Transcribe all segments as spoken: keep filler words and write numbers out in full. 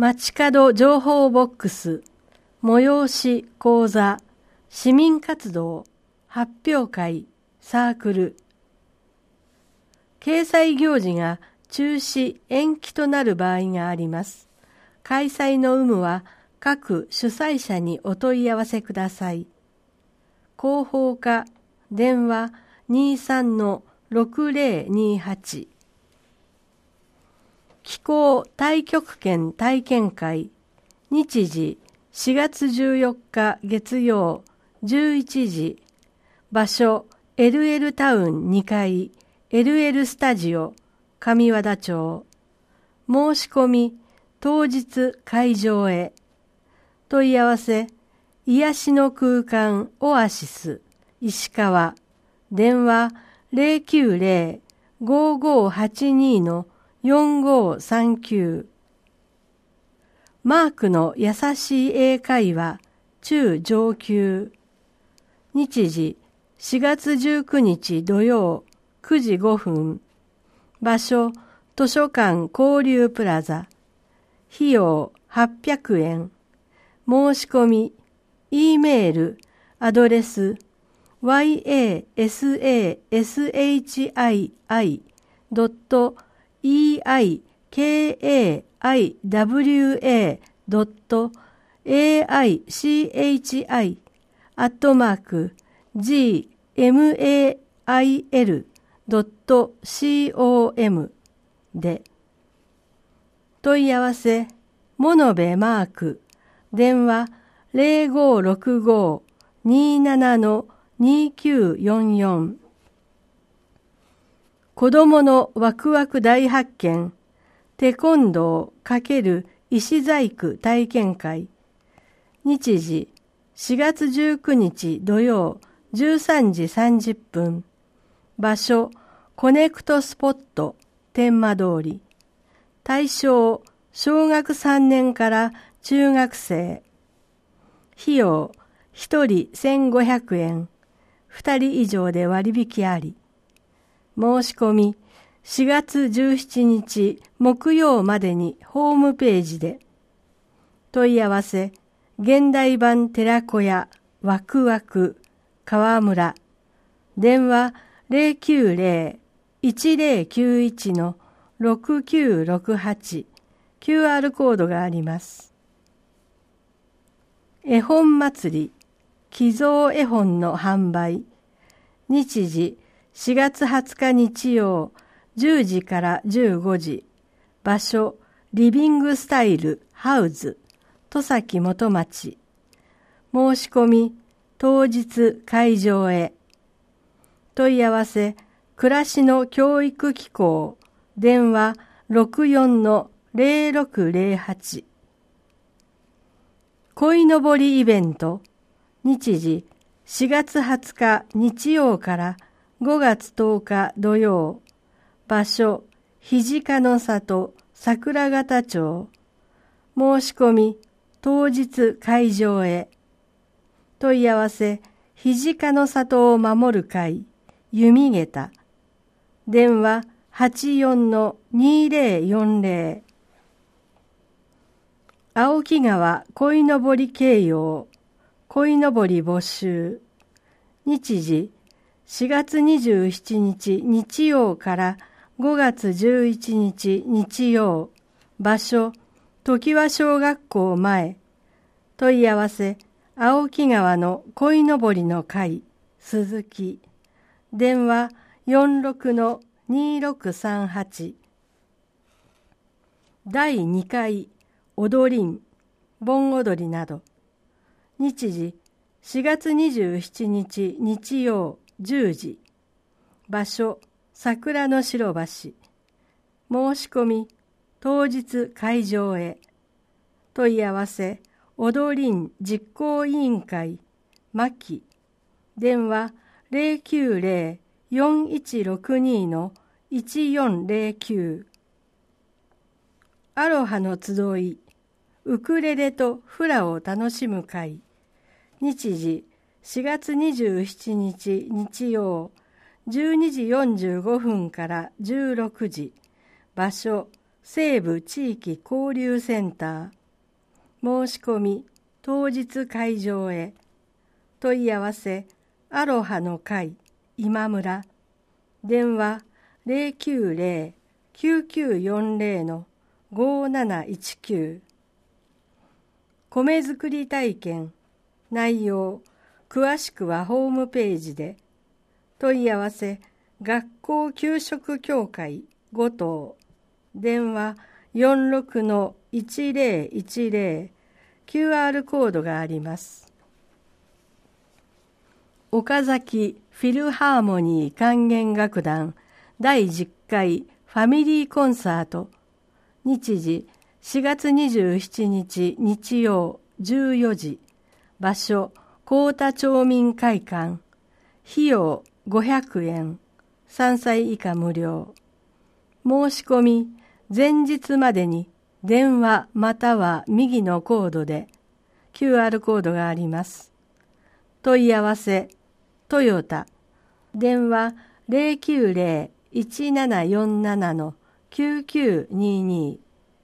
街角情報ボックス、催し講座、市民活動、発表会、サークル。掲載行事が中止、延期となる場合があります。開催の有無は各主催者にお問い合わせください。広報課、電話 にじゅうさんのろくぜろにはち。気候太極拳体験会、日時しがつじゅうよっか月曜じゅういちじ、場所 エルエル タウンにかい エルエル スタジオ上和田町。申し込み当日会場へ。問い合わせ癒しの空間オアシス石川、電話 ゼロきゅうゼロ ごーごーはちに のよんごーさんきゅう。マークの優しい英会話中上級。日時しがつじゅうくにち土曜くじごふん。場所図書館交流プラザ。費用はっぴゃくえん。申し込み E メールアドレス ワイエーエスエーエスエイチアイアイ ドット イーアイケーエーアイダブリューエー ドット エーアイシーエイチアイ アットマーク ジーエムエーアイエル ドット コム で。問い合わせモノベマーク電話 ゼロごーろくごーにーななのにーきゅうよんよん。子どものワクワク大発見テコンドー×石細工体験会。日時しがつじゅうくにち土曜じゅうさんじさんじゅっぷん。場所コネクトスポット天満通り。対象小学さんねんから中学生。費用ひとりせんごひゃくえん。ふたり以上で割引あり。申し込みしがつじゅうしちにち木曜までにホームページで。問い合わせ現代版寺子屋ワクワク川村。電話 ゼロきゅうゼロ いちゼロきゅういちのろくきゅうろくはち。キューアール コードがあります。絵本祭り寄贈絵本の販売。日時しがつはつか日曜じゅうじからじゅうごじ。場所リビングスタイルハウズ戸崎元町。申し込み当日会場へ。問い合わせ暮らしの教育機構電話ろくよんのゼロろくゼロはち。鯉のぼりイベント。日時しがつはつか日曜からごがつとおか土曜。場所土方の里桜形町。申し込み当日会場へ。問い合わせ土方の里を守る会弓下駄。電話はちよんのにゼロよんゼロ。青木川鯉のぼり掲揚鯉のぼり募集。日時しがつにじゅうしちにち日曜からごがつじゅういちにち日曜。場所常盤小学校前。問い合わせ青木川の鯉のぼりの会鈴木。電話よんろくのにろくさんはち。だいにかい踊りん盆踊りなど。日時しがつにじゅうしちにち日曜じゅうじ。場所桜の白橋。申し込み当日会場へ。問い合わせ踊りん実行委員会牧。電話ゼロきゅうゼロ よんいちろくにのいちよんゼロきゅう。アロハの集いウクレレとフラを楽しむ会。日時しがつにじゅうしちにち日曜じゅうにじよんじゅうごふんからじゅうろくじ。場所西部地域交流センター。申し込み当日会場へ。問い合わせアロハの会今村。電話 ゼロきゅうゼロ きゅうきゅうよんゼロ ごーなないちきゅう。米作り体験内容詳しくはホームページで。問い合わせ学校給食協会ご棟。電話 よんろくのいちゼロいちゼロ。キューアール コードがあります。岡崎フィルハーモニー管弦楽団だいじゅっかいファミリーコンサート。日時しがつにじゅうしちにち日曜じゅうよじ。場所幸田町民会館。費用ごひゃくえん。さんさい以下無料。申し込み前日までに電話または右のコードで キューアール コードがあります。問い合わせトヨタ電話 ゼロきゅうゼロ いちななよんなな きゅうきゅうにに。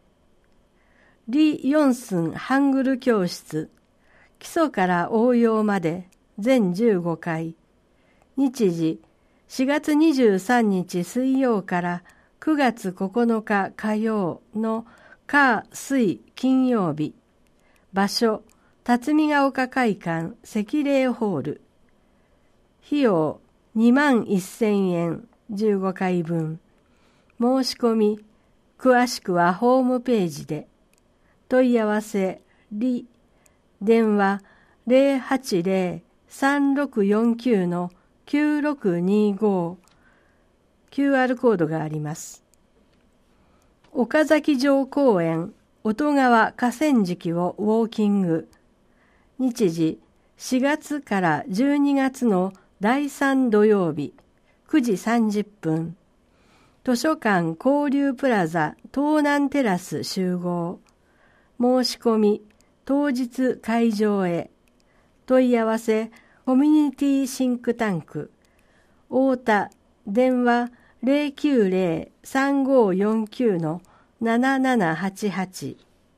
リ・ヨンスンハングル教室基礎から応用まで全じゅうごかい。日時しがつにじゅうさんにち水曜からくがつここのか火曜の火水金曜日。場所辰巳ヶ丘会館赤霊ホール。費用にまんせんえんじゅうごかいぶん。申し込み詳しくはホームページで。問い合わせリ電話 ゼロはちゼロ さんろくよんきゅう のきゅうろくにご。キューアール コードがあります。岡崎城公園音川河川敷をウォーキング。日時しがつからじゅうにがつのだいさん土曜日くじさんじゅっぷん。図書館交流プラザ東南テラス集合。申し込み当日会場へ。問い合わせコミュニティシンクタンク太田電話 ゼロきゅうゼロ さんごよんきゅう のななななはちはち。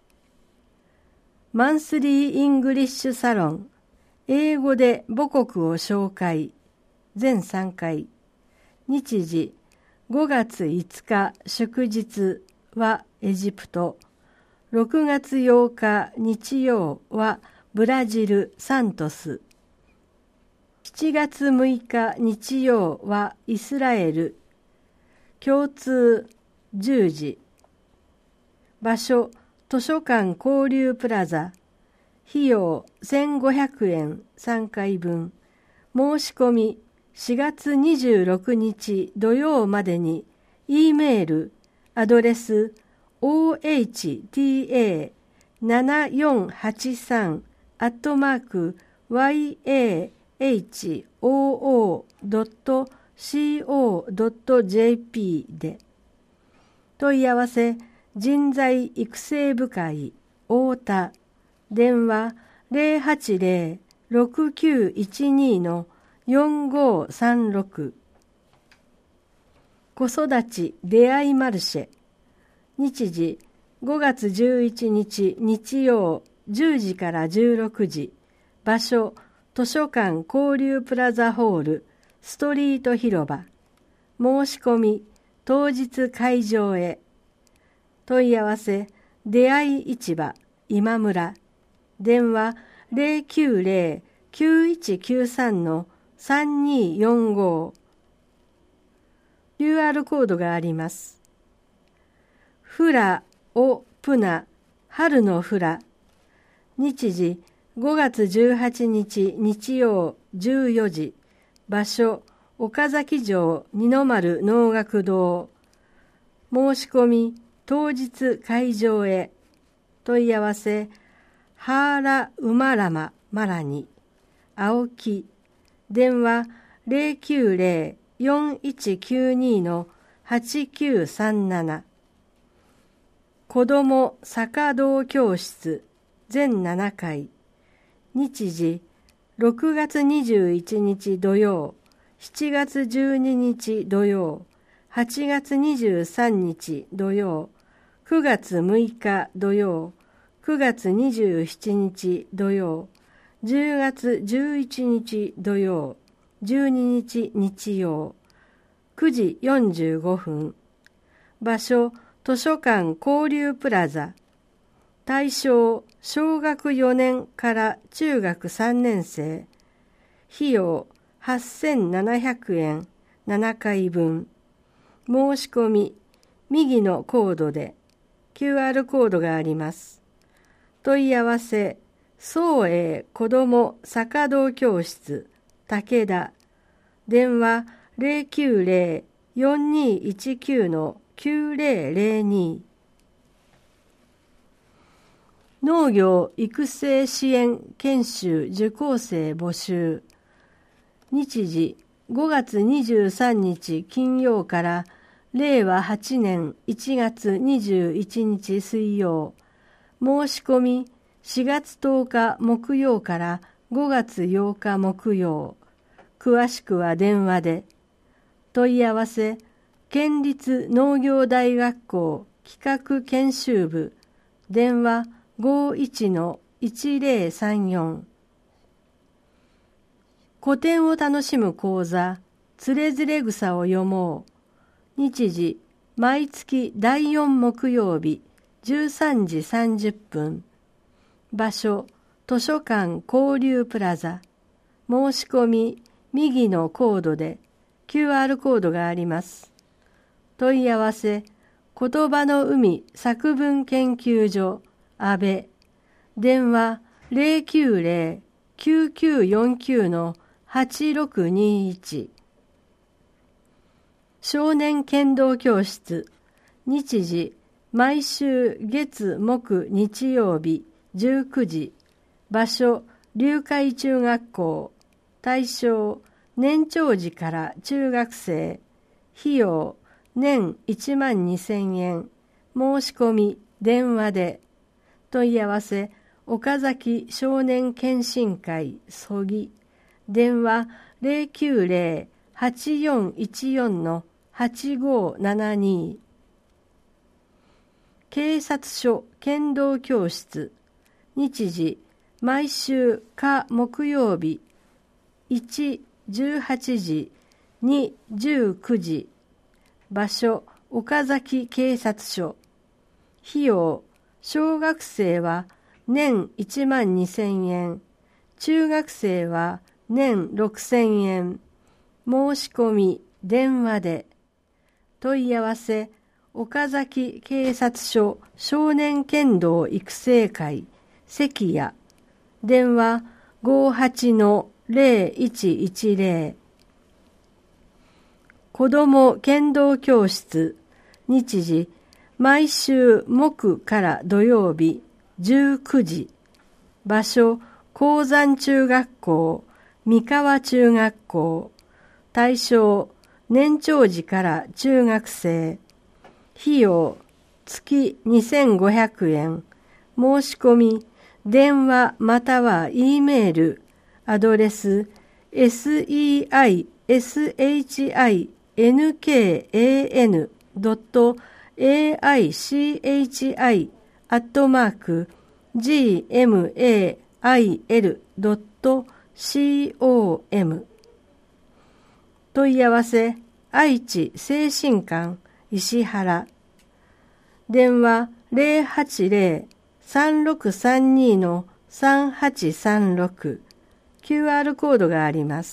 マンスリーイングリッシュサロン英語で母国を紹介全さんかい。日時ごがついつか祝日はエジプト。ろくがつようか日曜はブラジルサントス。しちがつむいか日曜はイスラエル。共通じゅうじ。場所図書館交流プラザ。費用せんごひゃくえんさんかいぶん。申し込みしがつにじゅうろくにち土曜までに E メールアドレス オーエイチティーエーななよんはちさん アットマーク ワイエーエイチオーオードットシーオードットジェーピー で。問い合わせ人材育成部会太田電話 ゼロはちゼロ ろくきゅういちに のよんごさんろく。子育ち出会いマルシェ。日時ごがつじゅういちにち日曜じゅうじからじゅうろくじ。場所図書館交流プラザホールストリート広場。申し込み当日会場へ。問い合わせ出会い市場今村。電話ゼロきゅうゼロ きゅういちきゅうさん のさんによんご。キューアール コードがあります。フラオプナ春のフラ。日時ごがつじゅうはちにち日曜じゅうよじ。場所岡崎城二の丸能楽堂。申し込み当日会場へ。問い合わせハーラウマラママラニ青木。電話ゼロきゅうゼロ よんいちきゅうに のはちきゅうさんなな。子ども茶道教室全ななかい。日時ろくがつにじゅういちにち土曜、しちがつじゅうににち土曜、はちがつにじゅうさんにち土曜、 くがつむいか土曜、くがつにじゅうしちにち土曜、じゅうがつじゅういちにち土曜、じゅうににち日曜、くじよんじゅうごふん。場所、図書館交流プラザ。対象、小学よねんから中学さんねんせい。費用、はっせんななひゃくえん、ななかいぶん。申し込み、右のコードで、キューアール コードがあります。問い合わせ、創英子ども坂道教室、武田。電話 ゼロきゅうゼロ よんにいちきゅう きゅうゼロゼロに。農業育成支援研修受講生募集。日時ごがつにじゅうさんにち金曜かられいわはちねんいちがつにじゅういちにち水曜。申し込みしがつとおか木曜からごがつようか木曜。詳しくは電話で。問い合わせ、県立農業大学校企画研修部、電話 ごいちのいちゼロさんよん。古典を楽しむ講座、つれづれ草を読もう。日時、毎月だいよん木曜日、じゅうさんじさんじゅっぷん。場所、図書館交流プラザ。申し込み、右のコードで、キューアール コードがあります。問い合わせ、言葉の海作文研究所、安倍。電話ゼロきゅうゼロ きゅうきゅうよんきゅう はちろくにいち。少年剣道教室。日時、毎週月木日曜日じゅうくじ。場所、龍海中学校。対象、年長児から中学生。費用、年いちまんにせんえん。申し込み、電話で。問い合わせ、岡崎少年検診会そぎ。電話ゼロきゅうゼロ はちよんいちよん はちごななに。警察署剣道教室。日時、毎週火木曜日。いち、じゅうはちじ、に、じゅうくじ。場所、岡崎警察署。費用、小学生は年いちまんにせんえん。中学生は年ろくせんえん。申し込み、電話で。問い合わせ、岡崎警察署少年剣道育成会、関谷。電話ごはちのゼロいちいちゼロ。子ども剣道教室。日時、毎週木から土曜日じゅうくじ。場所、鉱山中学校、三河中学校。対象、年長児から中学生。費用、月にせんごひゃくえん。申し込み、電話または E メール。アドレス、セイシンケーエーエヌドットエーアイシーエイチアイ アットマーク ジーエムエーアイエルドットコム。問い合わせ、愛知精神科石原。電話ゼロはちゼロ さんろくさんに さんはちさんろく。キューアール コードがあります。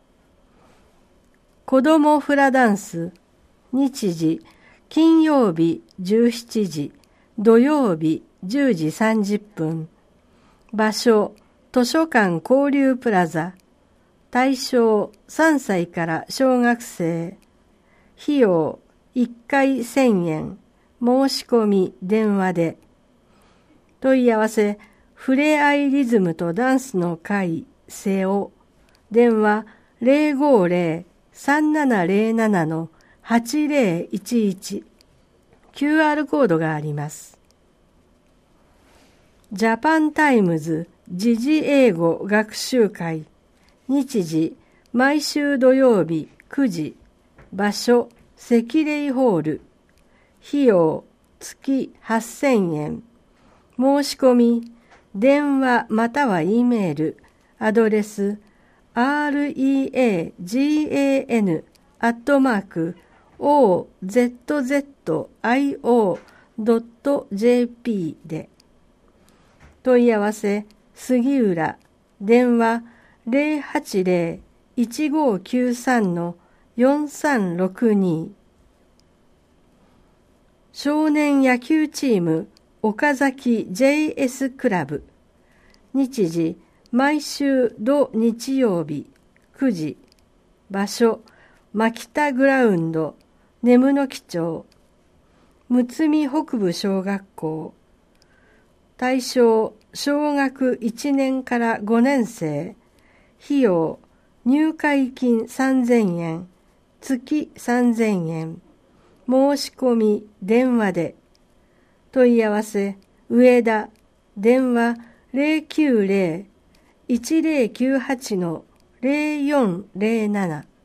子どもフラダンス。日時、金曜日じゅうしちじ、土曜日じゅうじさんじゅっぷん。場所、図書館交流プラザ。対象、さんさいから小学生。費用、いっかいせんえん。申し込み、電話で。問い合わせ、ふれあいリズムとダンスの会、瀬尾。電話、ゼロごゼロ さんななゼロなな はちゼロいちいち。キューアール コードがあります。ジャパンタイムズ時事英語学習会。日時、毎週土曜日くじ。場所、セキレイホール。費用、 月はっせんえん。申し込み、電話または E メール、アドレス reagan アットマーク オーゼットゼットアイオードットジェーピー で。問い合わせ杉浦、電話 ゼロはちゼロ いちごきゅうさん よんさんろくに。少年野球チーム岡崎 ジェイエス クラブ。日時毎週土日曜日くじ。場所牧田グラウンド眠の木町。睦見北部小学校。対象小学いちねんからごねん生。費用入会金さんぜんえん、月さんぜんえん。申し込み電話で。問い合わせ上田、電話 ゼロきゅうゼロ いちゼロきゅうはち ゼロよんゼロなな。